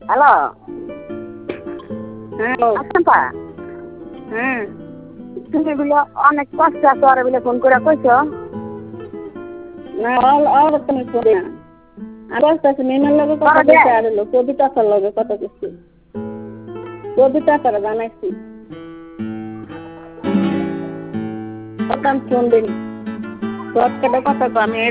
Hello, হ্যাঁ আচ্ছা হ্যাঁ তুমি বলে অনেক কষ্ট আছে আর বলে ফোন করে কইছ। না আর তুমি ফোন না আর বলতেছি মেমের লগে কথা বলতে আর হলো কবিতা তার লগে কথা বলছি কবিতা তারা জানাইছি কথা ফোন দিন কথা আমি